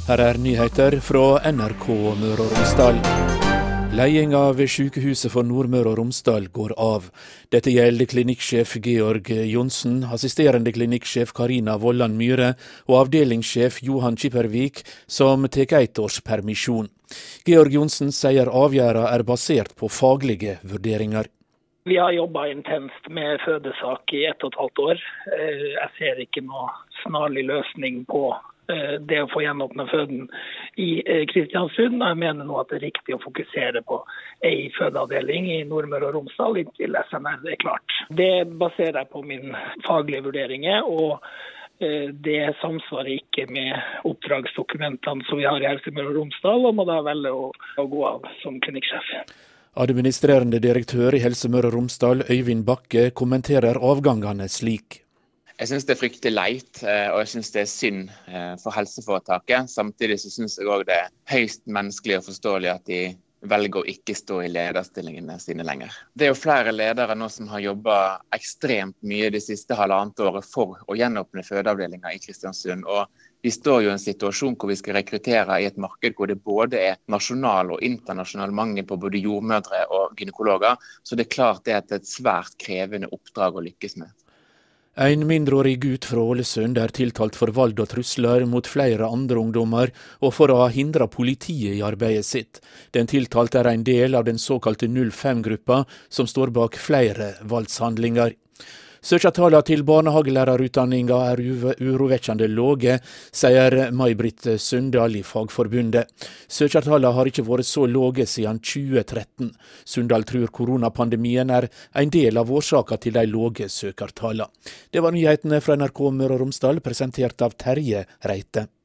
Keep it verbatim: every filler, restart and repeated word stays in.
Her er nyheter fra N R K Møre og Romsdal. Ledelsen ved sykehuset for Nordmøre og Romsdal går av. Dette gjelder klinikksjef Georg Johnsen, assisterende klinikksjef Karina Vollan Myhre og avdelingssjef Johan Kippervik, som tek ett års permisjon. Georg Johnsen sier avgjørelsen er basert på faglige vurderinger. Vi har jobbet intenst med fødesak i ett og et halvt år. Jeg ser ikke noe snarlig løsning på det å få gjenåpne føden i Kristiansund. Jeg mener nå at det er riktig å fokusere på en fødeavdeling i Nordmøre og Romsdal inntil S N R er klart. Det baserer jeg på min faglige vurderinger, og det samsvarer ikke med oppdragsdokumentene som vi har i Helse Møre og Romsdal, og må da velge å, å gå av som klinikksjef. Administrerende direktør i Helse Møre og Romsdal, Øyvind Bakke, kommenterer avgangene slik. Jeg synes det er fryktelig leit, og jeg synes det er synd for helseforetaket. Samtidig så synes jeg også det er høyst menneskelig og forståelig at de velger å ikke stå i lederstillingene sine lenger. Det er jo flere ledere nå som har jobbet ekstremt mye de siste halvannet året for å gjenåpne fødeavdelinger i Kristiansund, og vi står jo i en situasjon hvor vi skal rekruttere i et marked hvor det både er nasjonal og internasjonal mangel på både jordmødre og gynekologer, så det er klart det er et svært krevende oppdrag å lykkes med. En mindreårig gutt fra Ålesund er tiltalt for vold og trusler mot flere andre ungdommer, og for å ha hindret politiet i arbeidet sitt. Den tiltalte er en del av den såkalte null fem-gruppa, som står bak flere voldshandlinger. Søkertallene til barnehagelærerutdanninga er urovekkende lave, sier May-Britt Sundal i Fagforbundet. Søkertallene har ikke vært så lave siden tjue tretten. Sundal tror koronapandemien er en del av årsaken til de lave søkertallene. Det var nyhetene fra N R K Møre og Romsdal, presentert av Terje Reite.